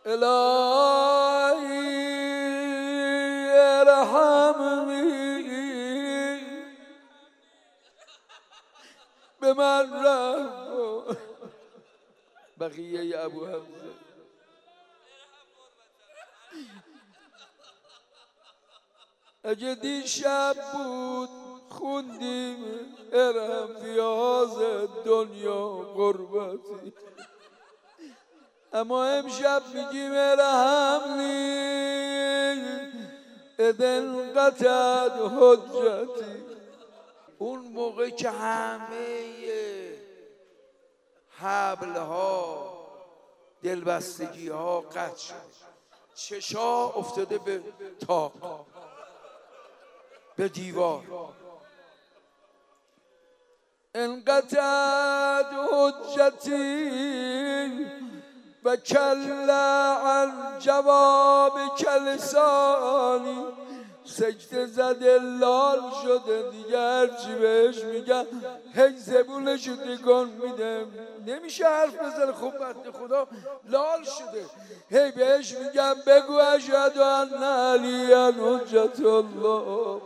الهی ارحمنی به من رحم کن. بقیه ابو حمزه اگه دیشب بود خوندیم ارحم فیاض دنیا قربتی، اما امشب میگیم ارحمنی اذن قطعت حجتی. اون موقع که همه حبلها دلبستگی ها قطع شد، چشا افتاده به طاق، به دیوار، انقطعت حجتی و کل عن جواب کلسانی. سکته زده لال شده دیگه، هرچی بهش میگن هی زبونش رو تکون میده، نمیشه حرف بزنه. خب بنده خدا لال شده، هی بهش میگن بگو اشهد ان علی حجت الله،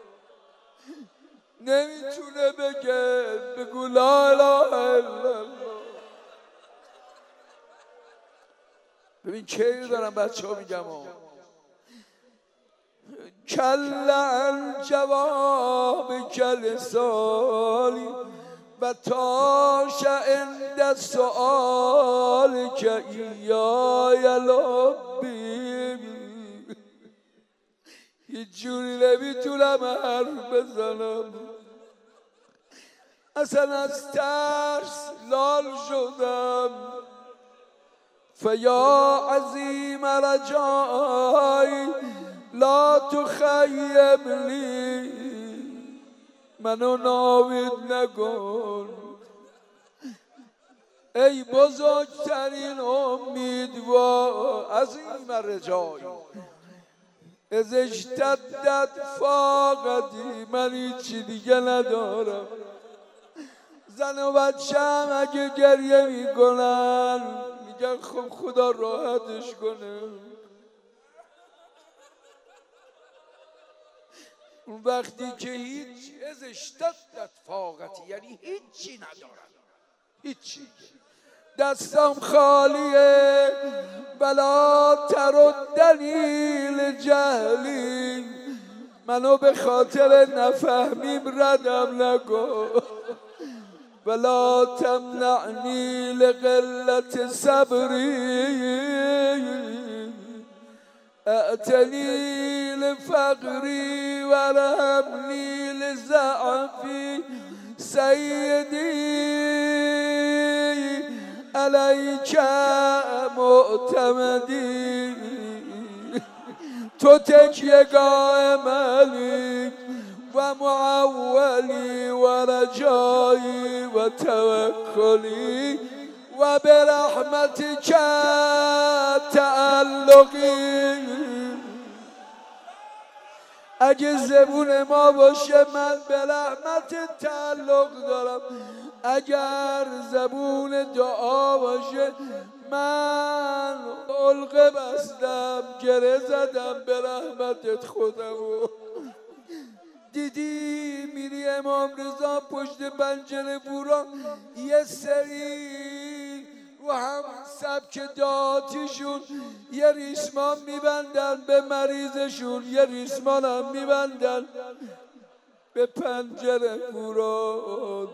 نمیتونه بگه بگو لا اله الا الله. ببین کی دارم بچه ها میگم کل عن جواب کلسانی و تاش عند سؤال که ایای لبی. هیچ جوری نمیتونم حرف بزنم، اصلا از ترس لال شدم. فیا عظیم رجای لا تخیب لی، منو ناامید نکن. ای بزرگترین امیدوار عظیم رجای از اشتدت فاقتی، من هیچی دیگه ندارم. زن و بچه هم اگه گریه میکنن میگن خب خدا راحتش کنه. اون وقتی که هیچ از اشتدت فاقتی یعنی هیچی ندارم، هیچی، دستم خالیه. بلا تردنی لجهلی، منو به خاطر نفهمیم ردم نکن. ولا تمنعنی لقلت صبری، اعتنی لفقری ورحمنی لضعفی. سیدی علیک معتمدی، تو تکیهگاه ملی و معولی و رجایی و توکلی و برحمتک تعلقی. اگه زبون ما باشه من به رحمت تعلق دارم، اگر زبون دعا باشه من علقه بستم، گره زدم به رحمتت خودمو. دیدی میری امام رضا پشت پنجره بورا یه سری و هم سبک دعاتیشون یه ریسمان میبندن به مریضشون، یه ریسمان هم میبندن به پنجره بورا.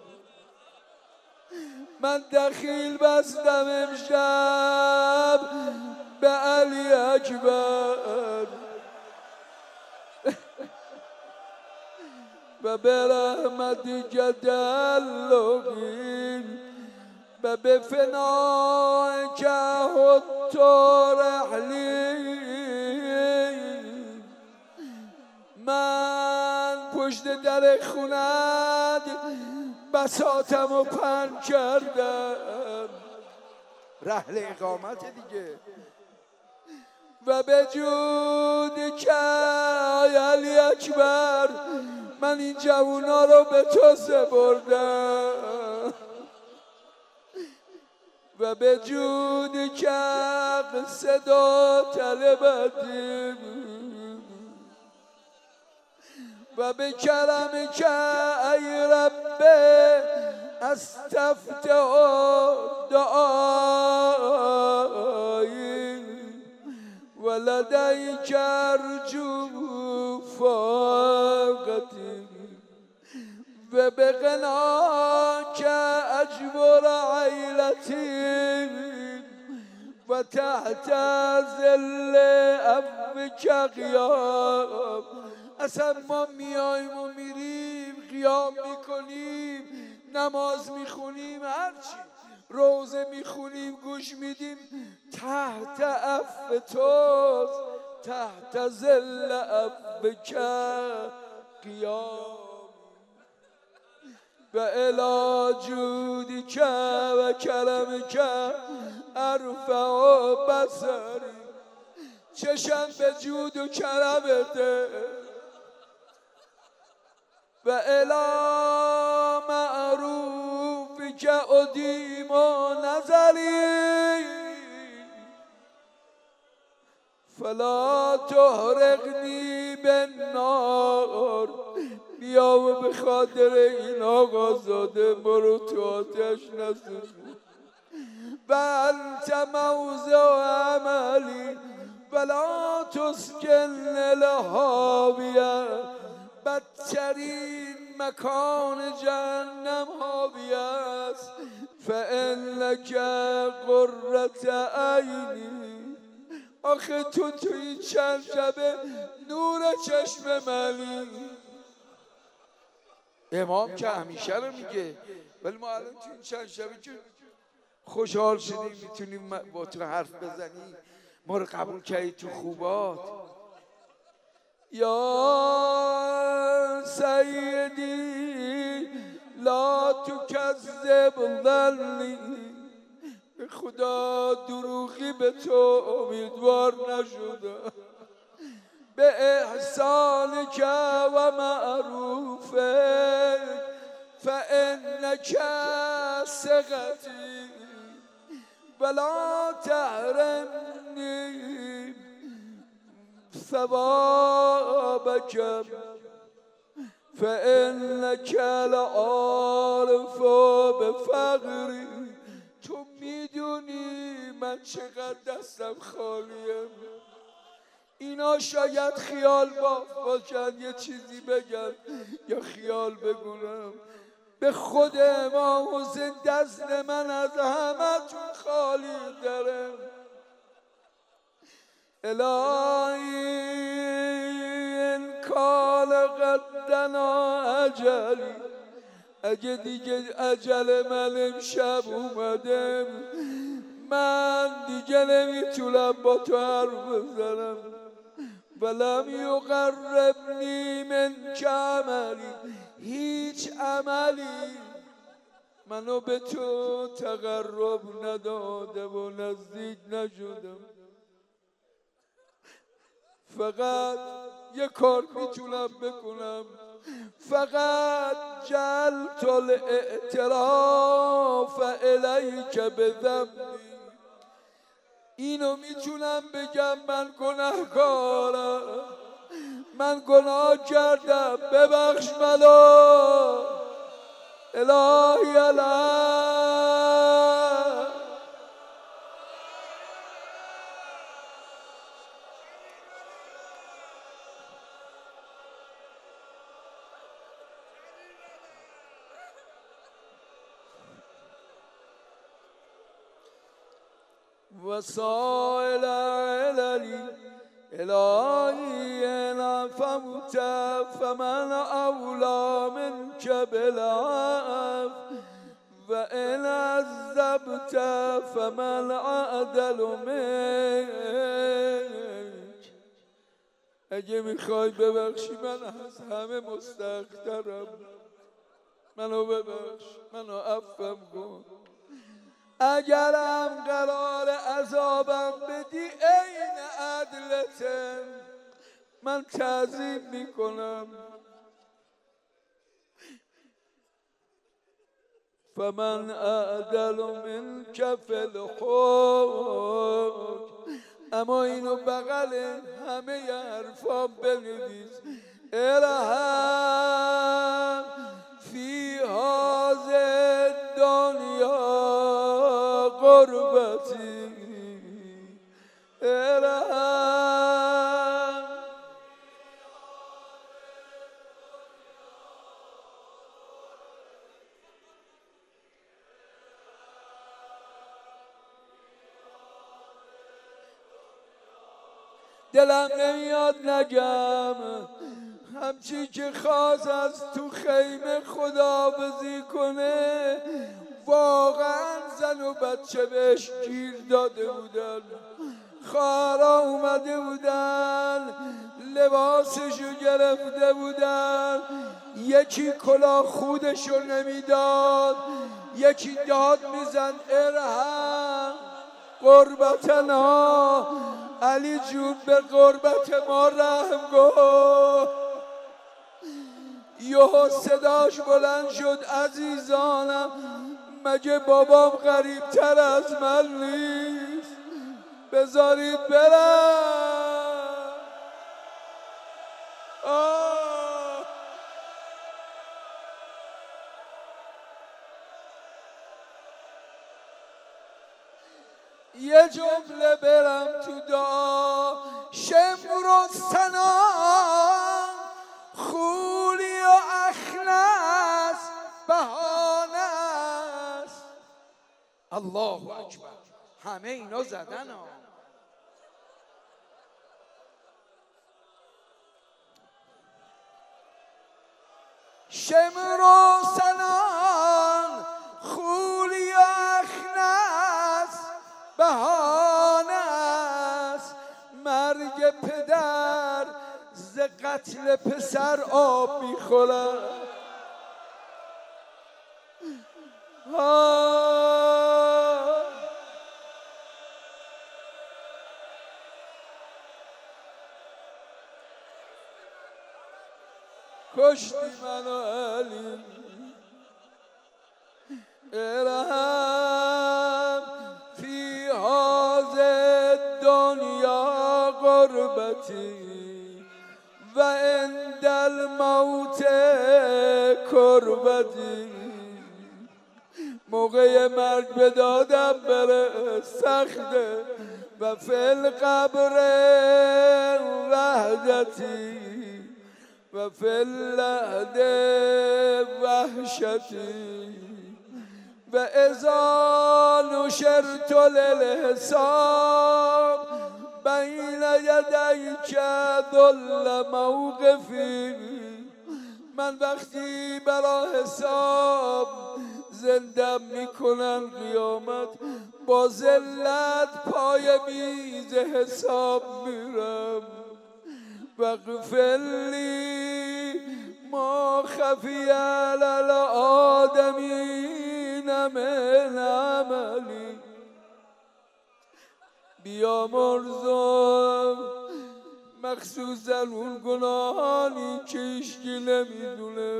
من دخیل بستم امشب به علی اکبر و به رحمتک تعلقی و به فنایک حط رحلی. من پشت در خونت بساطم و پهن کردم، رحل اقامت دیگه. و به جود که علی اکبر من این جوونا رو به تو سپردم و و به جودی که صدا طلبتیم و به کلمی که ای رب استفتح دعایی و لدیک ارجو فاقتی و به غناک اجبر عیلتی و تحت ظل عفوک قیام. اصلا ما میاییم و میریم قیام میکنیم نماز میخونیم هرچی روزه میخونیم گوش میدیم تحت عفو توست تحت ظل عفوک قیام و الی جودک و کرمک ارفع بصری. چشم به جود و کرمته و الی معروفک ادیم نظری فلا تحرقنی بالنار. بیا و به خاطر این آقازاده برو تو آتش نسوزون. و انت موضع عملی ولا تسکن الهاویه. بدترین مکان جهنم هاویه است. فانک قرة عینی. آخه تو این چند شبه نور چشم منی. امام که همیشه رو میگه ولی ما الان تو این چند شبه که خوشحال شدیم میتونیم با تو حرف بزنیم ما رو قبول کردی تو خوبات. یا سیدی لا تکذب ظنی. به خدا دروغی به تو امیدوار نشدم. به احسانک و معروفک فانک ثقتی ولا تحرمنی ثوابک فانک لعارف بفقری. تو میدونی من چقدر دستم خالیه. اینا شاید خیال باشن یه چیزی بگن یا خیال بگونم. به خود امام حسین دست من از همه تون خالی داره. الهی ان کان قدنا اجلی. اگه دیگه اجل من امشب اومده من دیگه نمیتونم با تو حرف بزنم. ولم یقربنی منک عملی. هیچ عملی منو به تو تقرب نداده و نزدیک نشدم. فقط یه کار میتونم بکنم. فقط جعلت الاعتراف الیک بذنبی. اینو میتونم بگم من گناهکارم. من گناه کردم ببخش منو الهی الهی. وسائل عللی الهی ان عفوت فمن اولی منک بالعفو و ان عذبت فمن اعدل منک. اگه میخوای ببخشی من از همه مستحق‌ترم. منو ببخش منو عفوم کن. اگرم قرار عذابم بدی عین عدلته من تعظیم میکنم. فمن اعدل منک فی الحکم. اما اینو بغل همه حرفا بنویس. ارحم فی هذه دنیا غربتی، ارحم. دلم نمیاد نگم همچی که خواست از تو خیمه خداحافظی کنه، واقعا زن و بچه بهش گیر داده بودن، خواهرها اومده بودن لباسشو گرفته بودن، یکی کلاه خودشو نمیداد، یکی داد میزن ارحم قربتنا، علی جون به قربت ما رحم کن. یهو صداش بلند شد عزیزانم مگه بابام غریبتر از من نیست؟ بذارید برم. یه جمله برم تو دعا، شمر و سنان خولی و اخنس بهانه است. الله اکبر. همه اینا زدن ها. شمر و سنان خولی و اخنس بهانه است. مرگ پدر ز قتل پسر آب میخورد. کشتی منو علی، ارحم فی هذه دنیا غربتی و عند الموت کربتی. موقع مرگ به دادم بره سخته و فی القبر وحدتی و فی اللحد وحشتی و اذا نشرت للحساب بین یدیک ذل موقفی. من وقتی برای حساب زندم میکنن قیامت، با ذلت پای میز حساب میرم. واغفر لی ما خفی علی الآدمین من عملی. بیامرزم مخصوصا اون گناهانی که هیچکی نمیدونه.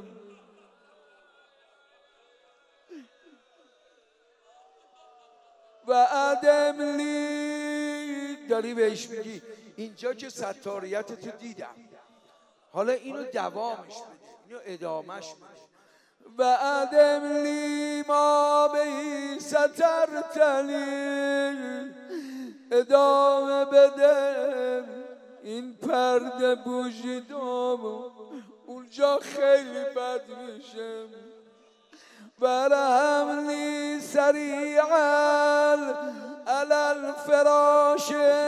و ادم لی، داری بهش میگی اینجا که ستاریتتو دیدم، حالا اینو دوامش بده، اینو ادامش بده. و ادم لی ما بهی سترتنی، ادامه بده این پرده بوژیدامو، اونجا خیلی بد میشه. ورحمنی سریعا علی الفراش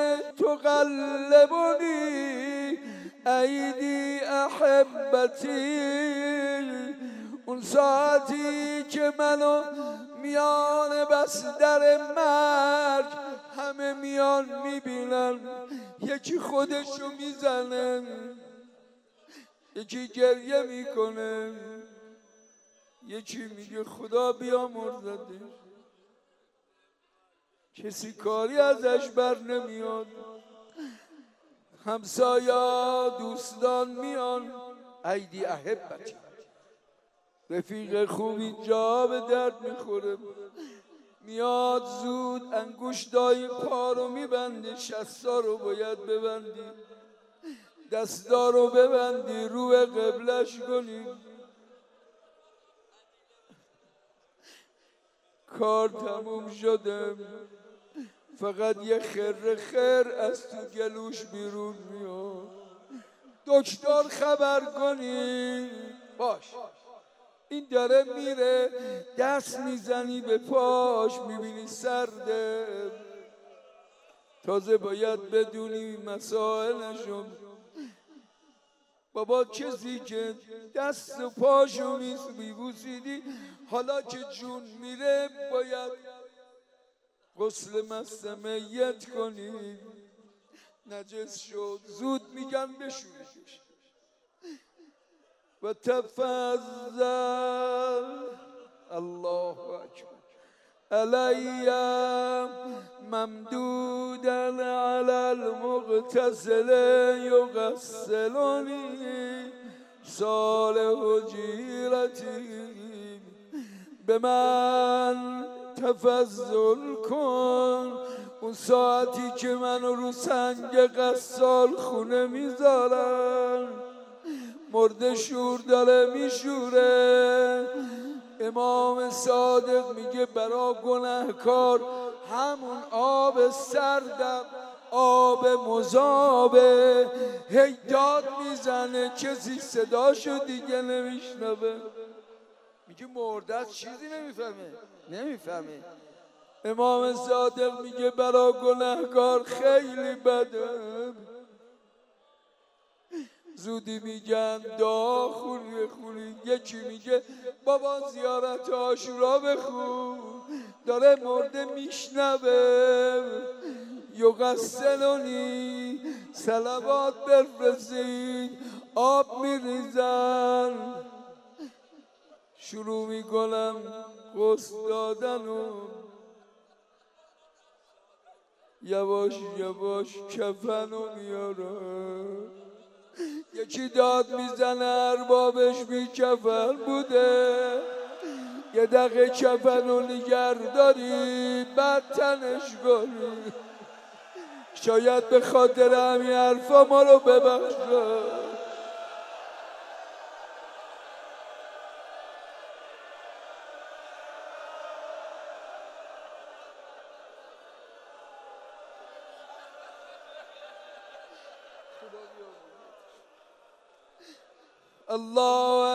تقلبنی ایدی احبتی. اون ساعتی که منو میان بستر مرگ همه میان میبینن، یکی خودشو میزنه، یکی گریه میکنه، یکی میگه خدا بیامرزدش، کسی کاری ازش بر نمیاد. همسایا دوستان میان ایدی احبتی، رفیق خوب اینجا به درد میخوره، میاد زود انگشتای پا رو میبندی، شستا رو باید ببندی، دستا رو ببندی، رو به قبلش کنی. کار تموم شده، فقط یه خر از تو گلوش بیرون میاد. دکتر خبر کنی. باش، این داره میره، دست میزنی به پاش، میبینی سرده. تازه باید بدونی مسائلشو. بابا کسی که دست و پاشو میبوسیدی، حالا که جون میره باید غسل مست میت کنی. نجس شد، زود میگن بشوریش. و تفضل الله اکبر علی ممدودا علی المغتسل یغسلنی صالح جیرتی. به من تفضل کن اون ساعتی که منو رو سنگ غسال خونه میذارن، مرده شور داره میشوره. امام صادق میگه برا گنهکار همون آب سردم آب مذابه. هی داد میزنه، کسی صداشو دیگه نمیشنوه. میگه مرده چیزی نمیفهمه. امام صادق میگه برا گنهکار خیلی بده. زودی میگن دعا خوری. یکی میگه بابا زیارت عاشورا بخون، داره مرده میشنوه. یغسلنی صلوات بفرستید، آب میریزن، شروع میکنم غسل دادن و یواش یواش کفنو میارم. یکی داد میزنه اربابش بی کفن بوده، یه دقیقه کفنو نگهداری بعد تنش کنی. شاید به خاطر همین حرفا ما رو ببخشه. الله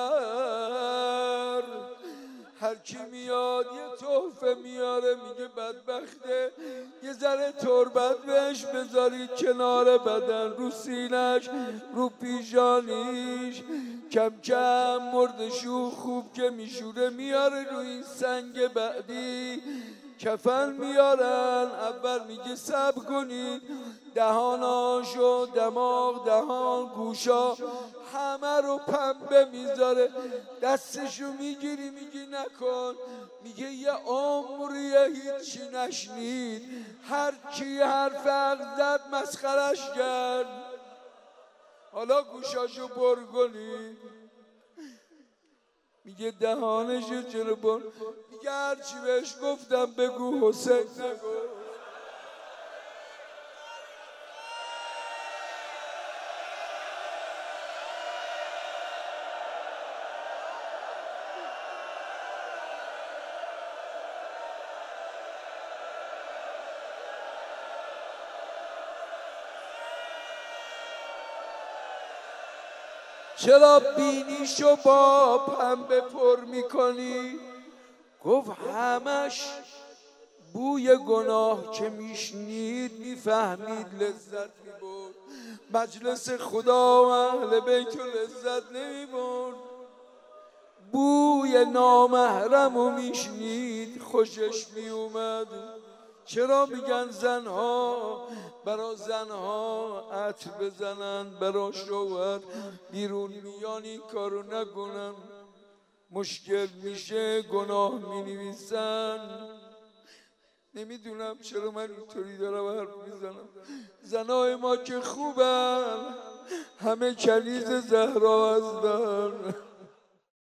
اکبر. هر کی میاد یه تحفه میاره، میگه بدبخته یه ذره تربت بهش بذارید کنار بدن، رو سینش، رو پیشانیش. کم کم مردشو خوب که میشوره میاره روی این سنگ بعدی. کفن میارن، اول میگه صبر کنید، دهاناشو، دماغ، دهان، گوشا همه رو پنبه میذاره. دستشو میگیری میگی نکن، میگه یه عمریه هیچی نشنید. هر کی حرف حق زد مسخرش کرد، حالا گوشاشو پر کنید. میگه دهانشو چرا بر؟ میگه هرچی بهش گفتم بگو حسین نگو. چرا بینیشو با پنبه پر میکنی؟ گفت همش بوی گناه که میشنید میفهمید لذت میبرد. مجلس خدا و اهل بیت لذت نمیبرد. بوی نامحرمو میشنید خوشش میومد. چرا میگن زنها برا زنها عطر بزنن، برا شوهر بیرون میان این کارو نکنن، مشکل میشه گناه مینویسن. نمیدونم چرا من اینطوری دارم حرف میزنم. زنای ما که خوبن، همه کنیز زهرا هستن.